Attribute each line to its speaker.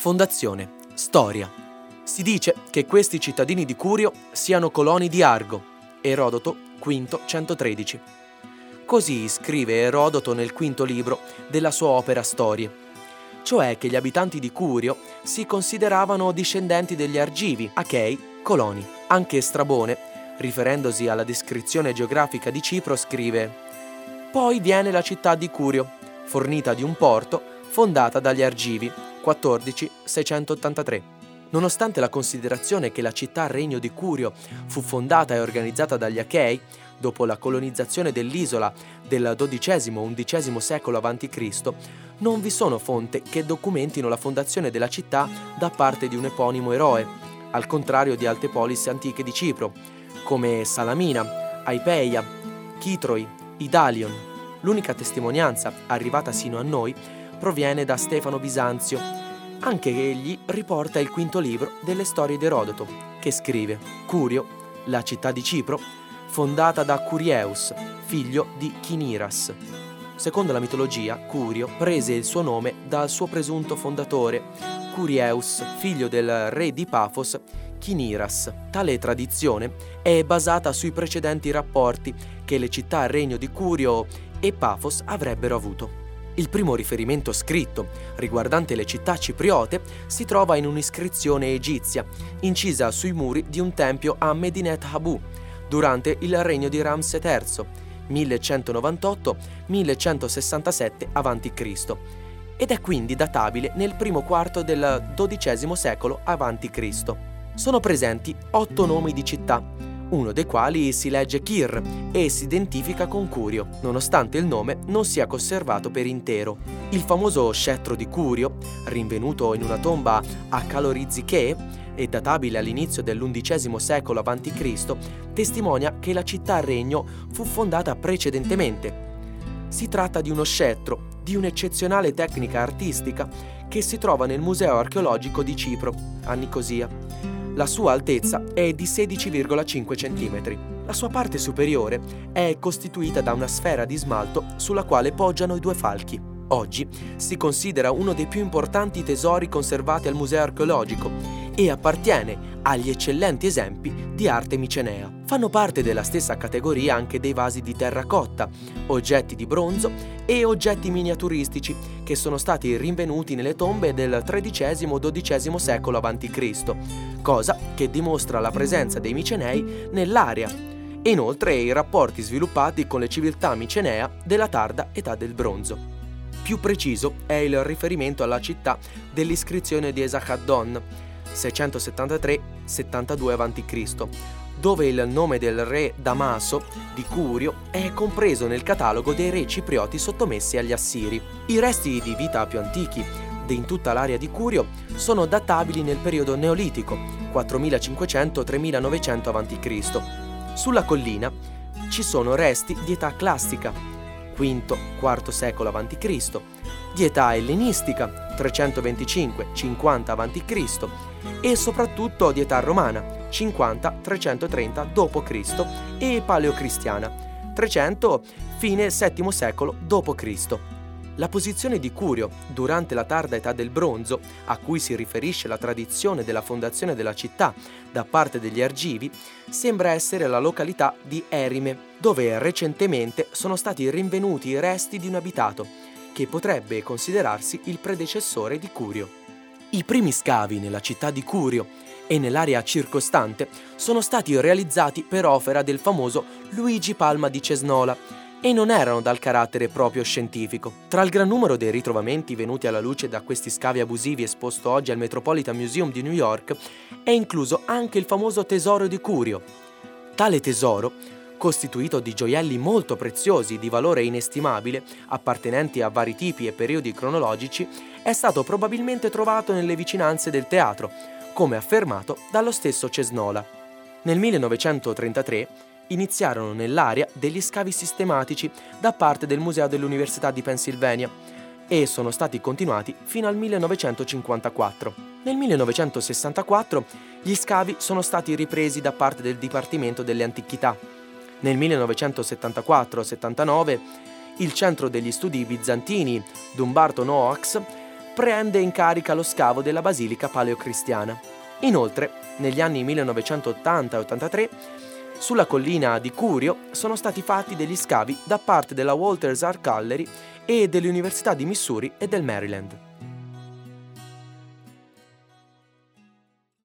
Speaker 1: Fondazione. Storia. Si dice che questi cittadini di Curio siano coloni di Argo. Erodoto, V 113. Così scrive Erodoto nel quinto libro della sua opera Storie, cioè che gli abitanti di Curio si consideravano discendenti degli Argivi, Achei, coloni. Anche Strabone, riferendosi alla descrizione geografica di Cipro, scrive: «Poi viene la città di Curio, fornita di un porto, fondata dagli Argivi, 14 683». Nonostante la considerazione che la città-regno di Curio fu fondata e organizzata dagli Achei, dopo la colonizzazione dell'isola del XII-XI secolo a.C., non vi sono fonti che documentino la fondazione della città da parte di un eponimo eroe, al contrario di altre polis antiche di Cipro, come Salamina, Aipeia, Chitroi, Idalion. L'unica testimonianza arrivata sino a noi proviene da Stefano Bisanzio. Anche egli riporta il quinto libro delle storie di Erodoto, che scrive: Curio, la città di Cipro, fondata da Curieus, figlio di Chiniras. Secondo la mitologia, Curio prese il suo nome dal suo presunto fondatore, Curieus, figlio del re di Pafos, Chiniras. Tale tradizione è basata sui precedenti rapporti che le città-regno di Curio e Pafos avrebbero avuto. Il primo riferimento scritto riguardante le città cipriote si trova in un'iscrizione egizia, incisa sui muri di un tempio a Medinet Habu, durante il regno di Ramse III, 1198-1167 a.C., ed è quindi databile nel primo quarto del XII secolo a.C. Sono presenti 8 nomi di città, uno dei quali si legge Kir e si identifica con Curio, nonostante il nome non sia conservato per intero. Il famoso scettro di Curio, rinvenuto in una tomba a Caloriziche e databile all'inizio dell'XI secolo a.C., testimonia che la città-regno fu fondata precedentemente. Si tratta di uno scettro di un'eccezionale tecnica artistica che si trova nel Museo archeologico di Cipro, a Nicosia. La sua altezza è di 16,5 cm. La sua parte superiore è costituita da una sfera di smalto sulla quale poggiano i 2 falchi. Oggi si considera uno dei più importanti tesori conservati al Museo archeologico e appartiene agli eccellenti esempi di arte micenea. Fanno parte della stessa categoria anche dei vasi di terracotta, oggetti di bronzo e oggetti miniaturistici che sono stati rinvenuti nelle tombe del XIII-XII secolo a.C., cosa che dimostra la presenza dei micenei nell'area e inoltre i rapporti sviluppati con le civiltà micenea della tarda età del bronzo. Più preciso è il riferimento alla città dell'iscrizione di Esarhaddon, 673-72 a.C., dove il nome del re Damaso di Curio è compreso nel catalogo dei re ciprioti sottomessi agli Assiri. I resti di vita più antichi in tutta l'area di Curio sono databili nel periodo neolitico, 4500-3900 a.C. Sulla collina ci sono resti di età classica, V-IV secolo a.C., di età ellenistica, 325-50 a.C., e soprattutto di età romana, 50-330 d.C., e paleocristiana, 300 fine VII secolo d.C. La posizione di Curio durante la tarda età del bronzo, a cui si riferisce la tradizione della fondazione della città da parte degli Argivi, sembra essere la località di Erime, dove recentemente sono stati rinvenuti i resti di un abitato, che potrebbe considerarsi il predecessore di Curio. I primi scavi nella città di Curio e nell'area circostante sono stati realizzati per opera del famoso Luigi Palma di Cesnola, e non erano dal carattere proprio scientifico. Tra il gran numero dei ritrovamenti venuti alla luce da questi scavi abusivi esposto oggi al Metropolitan Museum di New York è incluso anche il famoso tesoro di Curio. Tale tesoro, costituito di gioielli molto preziosi di valore inestimabile, appartenenti a vari tipi e periodi cronologici, è stato probabilmente trovato nelle vicinanze del teatro, come affermato dallo stesso Cesnola. Nel 1933 iniziarono nell'area degli scavi sistematici da parte del Museo dell'Università di Pennsylvania e sono stati continuati fino al 1954. Nel 1964 gli scavi sono stati ripresi da parte del Dipartimento delle Antichità. Nel 1974-79 il Centro degli Studi Bizantini Dumbarton Oaks prende in carica lo scavo della basilica paleocristiana. Inoltre, negli anni 1980 e 83, sulla collina di Curio sono stati fatti degli scavi da parte della Walters Art Gallery e delle università di Missouri e del Maryland.